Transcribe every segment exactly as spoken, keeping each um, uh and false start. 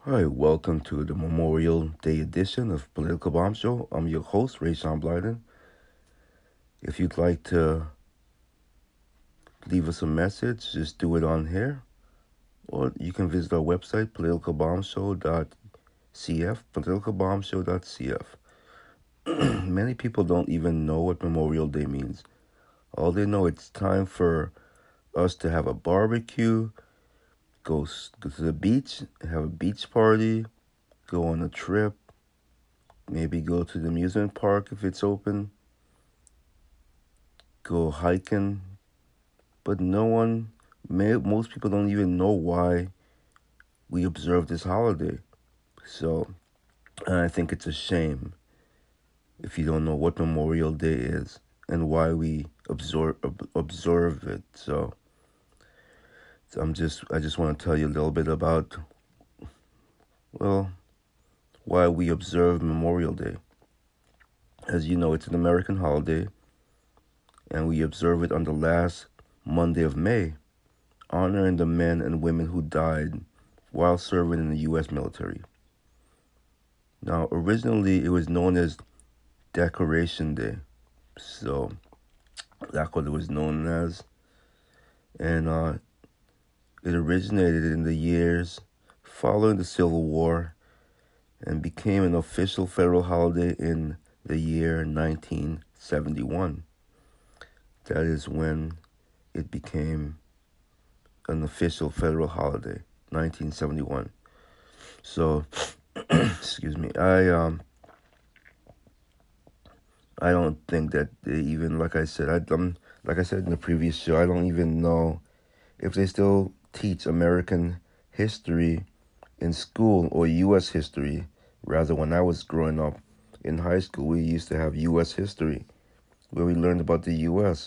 Hi, welcome to the Memorial Day edition of Political Bomb Show. I'm your host, Rayshawn Blyden. If you'd like to leave us a message, just do it on here. Or you can visit our website, political bomb show dot c f, political bomb show dot c f. Many people don't even know what Memorial Day means. All they know it's time for us to have a barbecue, go, go to the beach, have a beach party, go on a trip, maybe go to the amusement park if it's open, go hiking, but no one, may, most people don't even know why we observe this holiday. So, and I think it's a shame if you don't know what Memorial Day is and why we observe observe it. So, so I'm just, I just want to tell you a little bit about, well, why we observe Memorial Day. As you know, it's an American holiday, and we observe it on the last Monday of May, honoring the men and women who died while serving in the U S military. Now, originally, it was known as Decoration Day. So, that's what it was known as. And uh, it originated in the years following the Civil War and became an official federal holiday in the year nineteen seventy-one. That is when it became an official federal holiday, nineteen seventy-one. So, excuse me, I um, I don't think that they even, like I said, I, um, like I said in the previous show, I don't even know if they still teach American history in school or U S history. Rather, when I was growing up in high school, we used to have U S history where we learned about the U S.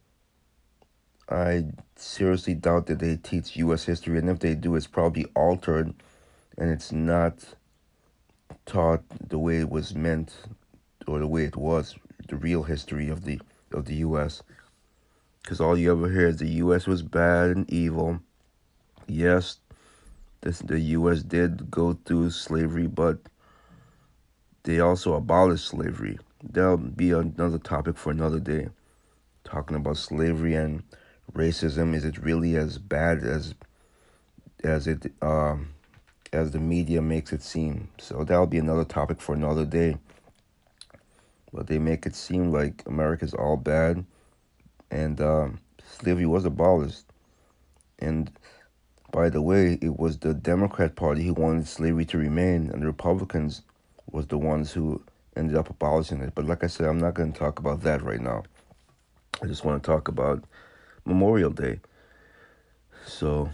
I seriously doubt that they teach U S history, and if they do, it's probably altered and it's not taught the way it was meant or the way it was, the real history of the of the U S. Because all you ever hear is the U S was bad and evil. Yes, this, the U S did go through slavery, but they also abolished slavery. That'll be another topic for another day. Talking about slavery and racism, is it really as bad as as it uh, as the media makes it seem? So that'll be another topic for another day. But they make it seem like America's all bad, and uh, slavery was abolished. And by the way, it was the Democrat Party who wanted slavery to remain, and the Republicans was the ones who ended up abolishing it. But like I said, I'm not going to talk about that right now. I just want to talk about Memorial Day. So,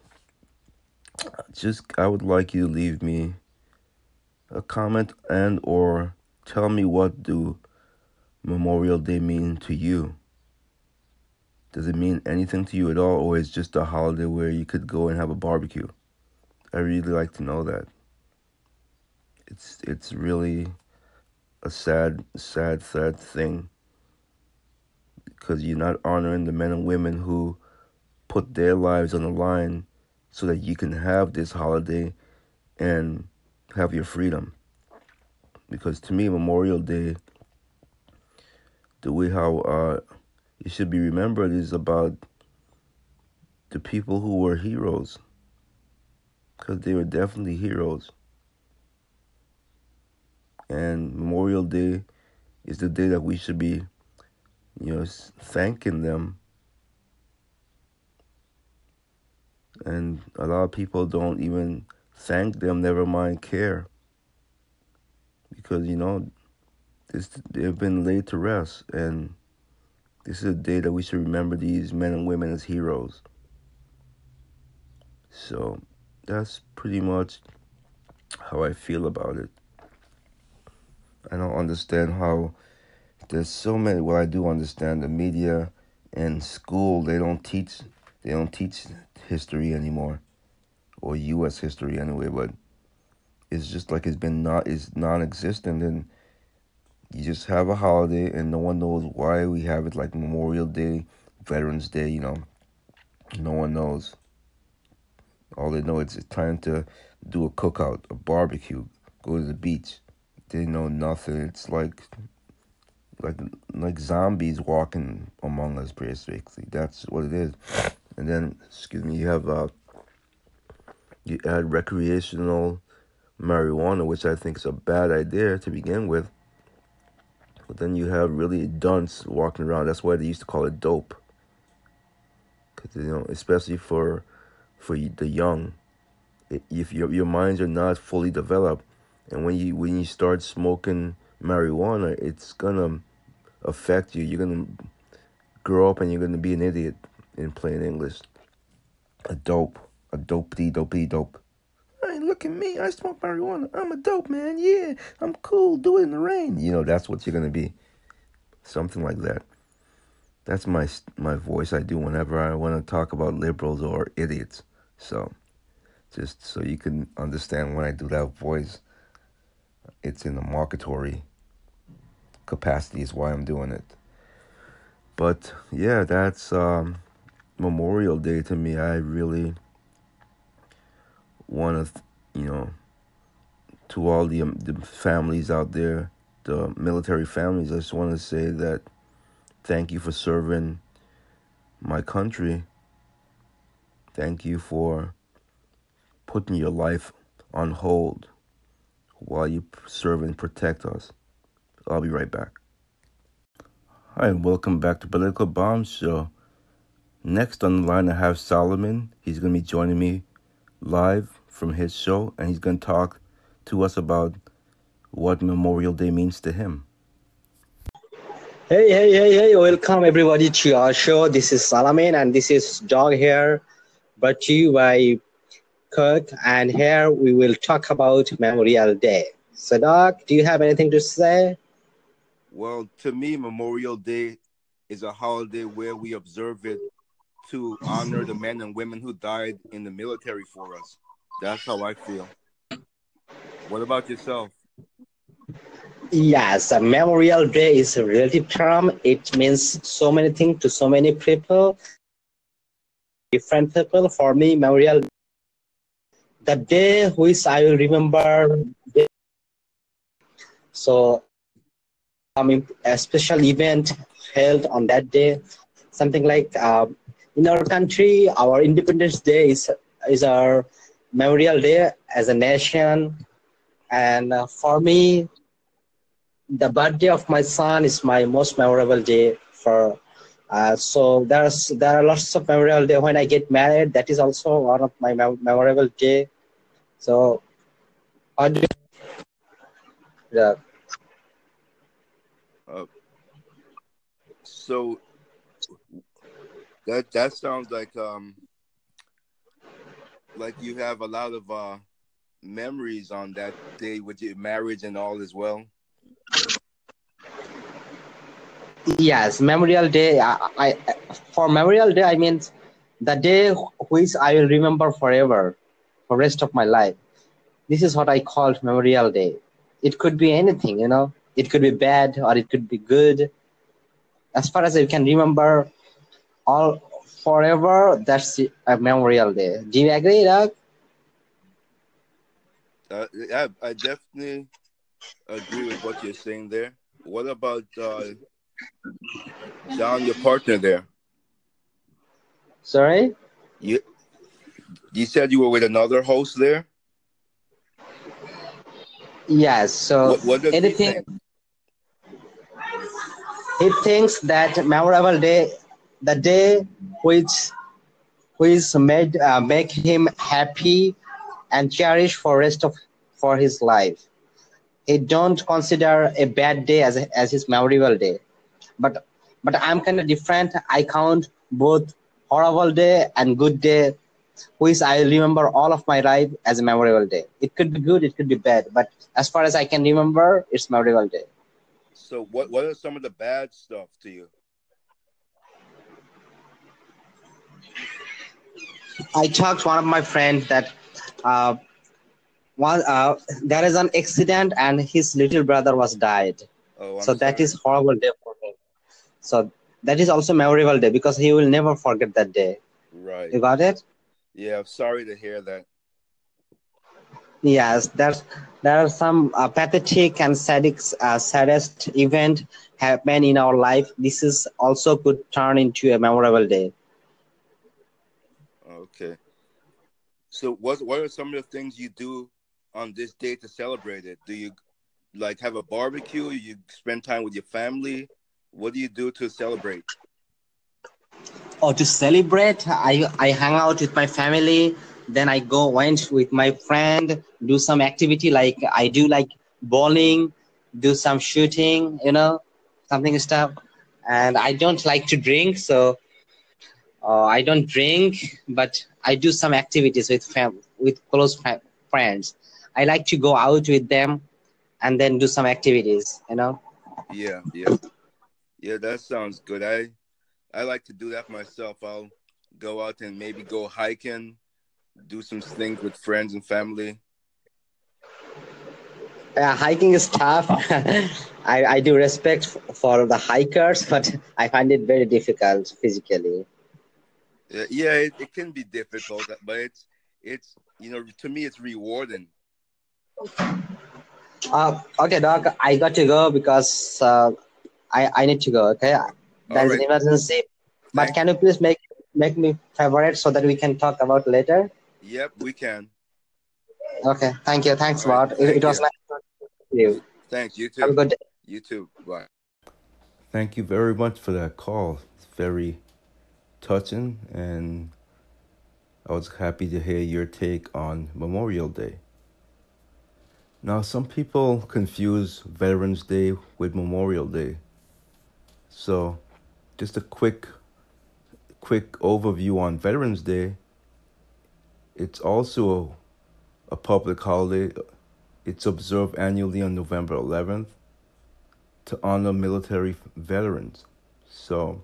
just I would like you to leave me a comment and or tell me, what do Memorial Day mean to you? Does it mean anything to you at all, or is it just a holiday where you could go and have a barbecue? I really like to know that. It's it's really a sad, sad, sad thing, because you're not honoring the men and women who put their lives on the line so that you can have this holiday and have your freedom. Because to me, Memorial Day, the way how uh, it should be remembered, is about the people who were heroes, because they were definitely heroes. And Memorial Day is the day that we should be, you know, thanking them. And a lot of people don't even thank them, never mind care, because, you know, this, they've been laid to rest, and this is a day that we should remember these men and women as heroes. So that's pretty much how I feel about it. I don't understand how there's so many. Well, I do understand the media and school. They don't teach. They don't teach history anymore, or U S history anyway. But it's just like it's been not is non-existent, and you just have a holiday, and no one knows why we have it, like Memorial Day, Veterans Day. You know, no one knows. All they know is it's time to do a cookout, a barbecue, go to the beach. They know nothing. It's like like like zombies walking among us, basically. That's what it is. And then, excuse me, you have uh, you add recreational marijuana, which I think is a bad idea to begin with. But then you have really dunce walking around. That's why they used to call it dope. Cause you know, especially for for the young, if your your minds are not fully developed, and when you when you start smoking marijuana, it's gonna affect you. You're gonna grow up and you're gonna be an idiot, in plain English. A dope, a dopey, dopey, dope. Hey, look at me! I smoke marijuana. I'm a dope man. Yeah, I'm cool. Do it in the rain. You know, that's what you're gonna be. Something like that. That's my my voice I do whenever I want to talk about liberals or idiots. So, just so you can understand when I do that voice, it's in a marketory capacity is why I'm doing it. But yeah, that's um, Memorial Day to me. I really want to, you know, to all the, um, the families out there, the military families, I just want to say that thank you for serving my country. Thank you for putting your life on hold while you serve and protect us. I'll be right back. Hi, and welcome back to Political Bomb Show. Next on the line, I have Solomon. He's going to be joining me live from his show, and he's going to talk to us about what Memorial Day means to him. Hey, hey, hey, hey, welcome everybody to our show. This is Salamin and this is Dog here, brought to you by Kirk. And here we will talk about Memorial Day. So, Dog, do you have anything to say? Well, to me, Memorial Day is a holiday where we observe it to honor the men and women who died in the military for us. That's how I feel. What about yourself? Yes, a Memorial Day is a relative term. It means so many things to so many people, different people. For me, Memorial Day, the day which I will remember. So, um, a special event held on that day, something like uh, in our country, our Independence Day is is our Memorial Day as a nation, and uh, for me, the birthday of my son is my most memorable day. For uh, so there's there are lots of memorable day when I get married. That is also one of my mem- memorable day. So, how do you, yeah. Uh, so that that sounds like um like you have a lot of uh memories on that day with your marriage and all as well. Yes, Memorial Day. I, I for Memorial Day, I mean the day which I will remember forever, for rest of my life. This is what I called Memorial Day. It could be anything, you know. It could be bad or it could be good. As far as I can remember, all forever. That's a Memorial Day. Do you agree, Doug? Uh, I, I definitely agree with what you're saying there. What about uh, John, your partner there? Sorry. You you said you were with another host there. Yes. So What what does he anything think? he thinks that memorable day, the day which which made uh, make him happy and cherish for rest of for his life. He don't consider a bad day as a, as his memorable day. But but I'm kind of different. I count both horrible day and good day, which I remember all of my life as a memorable day. It could be good, it could be bad, but as far as I can remember, it's memorable day. So what what are some of the bad stuff to you? I talked to one of my friends that uh, one, uh, there is an accident and his little brother was died. Oh, I'm So that sorry. is horrible day for him. So that is also memorable day because he will never forget that day. Right. You got it? Yeah, I'm sorry to hear that. Yes, there's there are some uh, pathetic and sadist, uh, saddest event happen in our life. This is also could turn into a memorable day. Okay. So what what are some of the things you do on this day to celebrate it? Do you like have a barbecue? You spend time with your family? What do you do to celebrate? Or to celebrate, i i hang out with my family, then I go went with my friend, do some activity like I do like bowling, do some shooting, you know, something stuff. And I don't like to drink, so uh, I don't drink, but I do some activities with fam- with close fri- friends. I like to go out with them and then do some activities, you know. Yeah, yeah. Yeah, that sounds good. I I like to do that myself. I'll go out and maybe go hiking, do some things with friends and family. Uh, hiking is tough. I, I do respect f- for the hikers, but I find it very difficult physically. Yeah, yeah, it, it can be difficult, but it's it's you know to me it's rewarding. Uh, okay, Doc, I got to go because uh, I, I need to go. Okay, All there's an right, emergency. But thank can you. you please make make me favorite so that we can talk about later? Yep, we can. Okay, thank you. Thanks, All right, Bart. It, it thank was you. nice talking to you. Thanks. You Have a too. good day. You too. Bye. Thank you very much for that call. It's very touching, and I was happy to hear your take on Memorial Day. Now, some people confuse Veterans Day with Memorial Day. So, just a quick quick overview on Veterans Day. It's also a, a public holiday. It's observed annually on November eleventh to honor military veterans. So,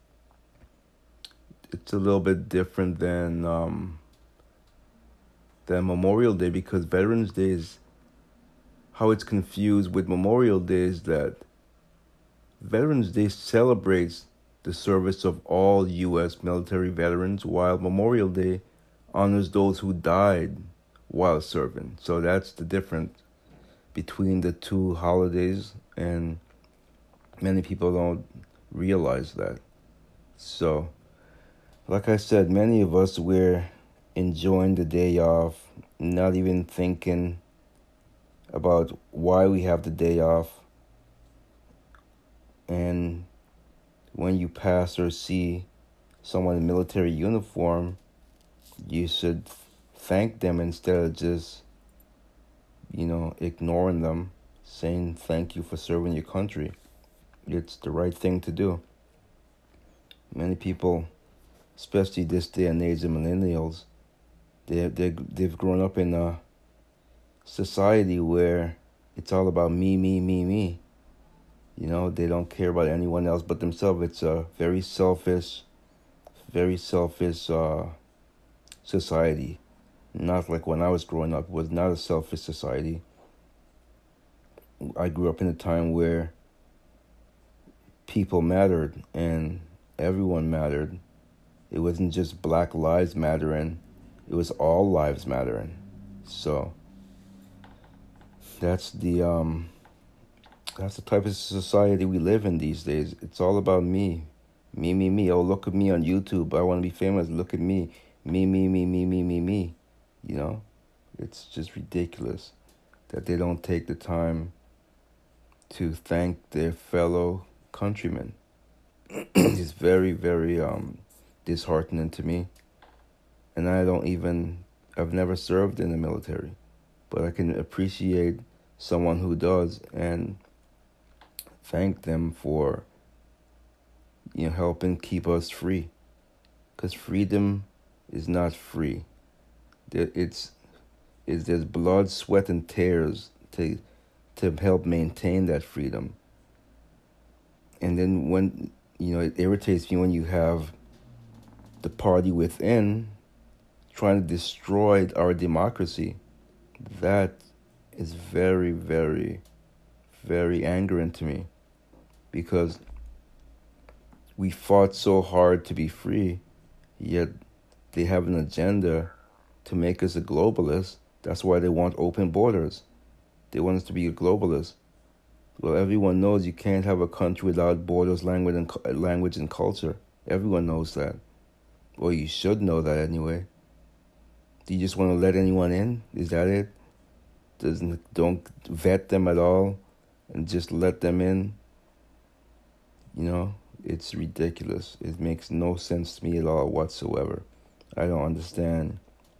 it's a little bit different than um, than Memorial Day, because Veterans Day is how it's confused with Memorial Day is that Veterans Day celebrates the service of all U S military veterans, while Memorial Day honors those who died while serving. So that's the difference between the two holidays, and many people don't realize that. So, like I said, many of us, we're enjoying the day off, not even thinking about why we have the day off. And when you pass or see someone in military uniform, you should thank them instead of just, you know, ignoring them, saying thank you for serving your country. It's the right thing to do. Many people, especially this day and age of millennials, they they they've grown up in a society where it's all about me, me, me, me. You know, they don't care about anyone else but themselves. It's a very selfish, very selfish uh, society. Not like when I was growing up. It was not a selfish society. I grew up in a time where people mattered and everyone mattered. It wasn't just Black Lives Mattering. It was all lives mattering. So that's the um that's the type of society we live in these days. It's all about me. Me, me, me. Oh, look at me on YouTube. I want to be famous. Look at me. Me, me, me, me, me, me, me. You know? It's just ridiculous that they don't take the time to thank their fellow countrymen. It's very, very um, disheartening to me. And I don't even, I've never served in the military, but I can appreciate someone who does and thank them for, you know, helping keep us free. Because freedom is not free. It's, it's there's blood, sweat, and tears to to help maintain that freedom. And then when, you know, it irritates me when you have the party within trying to destroy our democracy. That is very, very, very angering to me, because we fought so hard to be free, yet they have an agenda to make us a globalist. That's why they want open borders. They want us to be a globalist. Well, everyone knows you can't have a country without borders, language, and language and culture. Everyone knows that. Or you should know that anyway. Do you just want to let anyone in? Is that it? Doesn't don't vet them at all and just let them in? You know, it's ridiculous. It makes no sense to me at all whatsoever. I don't understand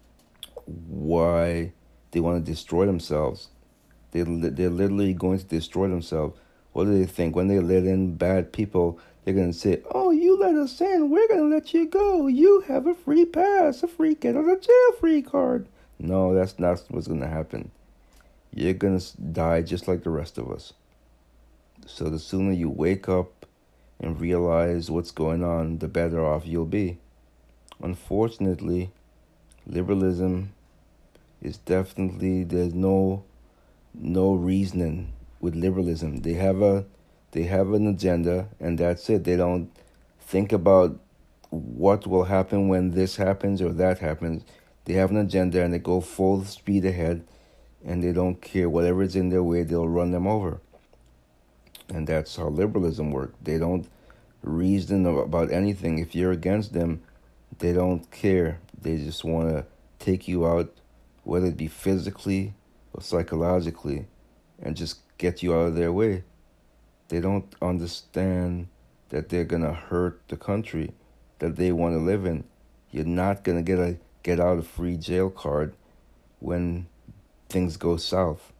why they want to destroy themselves. They, they're literally going to destroy themselves. What do they think? When they let in bad people, they're going to say, oh, you let us in, we're going to let you go. You have a free pass, a free get out of jail free card. No, that's not what's going to happen. You're going to die just like the rest of us. So the sooner you wake up and realize what's going on, the better off you'll be. Unfortunately, liberalism is definitely, there's no no reasoning with liberalism. They have a they have an agenda, and that's it. They don't think about what will happen when this happens or that happens. They have an agenda and they go full speed ahead, and they don't care. Whatever's in their way, they'll run them over. And that's how liberalism works. They don't reason about anything. If you're against them, they don't care. They just want to take you out, whether it be physically or psychologically, and just get you out of their way. They don't understand that they're going to hurt the country that they want to live in. You're not going to get a get out of free jail card when things go south.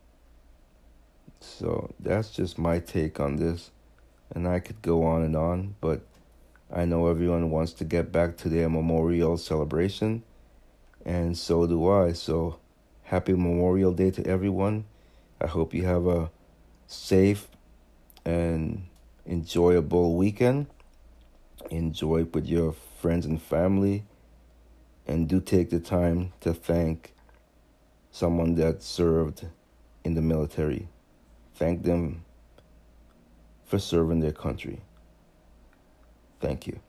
So that's just my take on this. And I could go on and on, but I know everyone wants to get back to their memorial celebration, and so do I. So happy Memorial Day to everyone. I hope you have a safe and enjoyable weekend. Enjoy it with your friends and family, and do take the time to thank someone that served in the military. Thank them for serving their country. Thank you.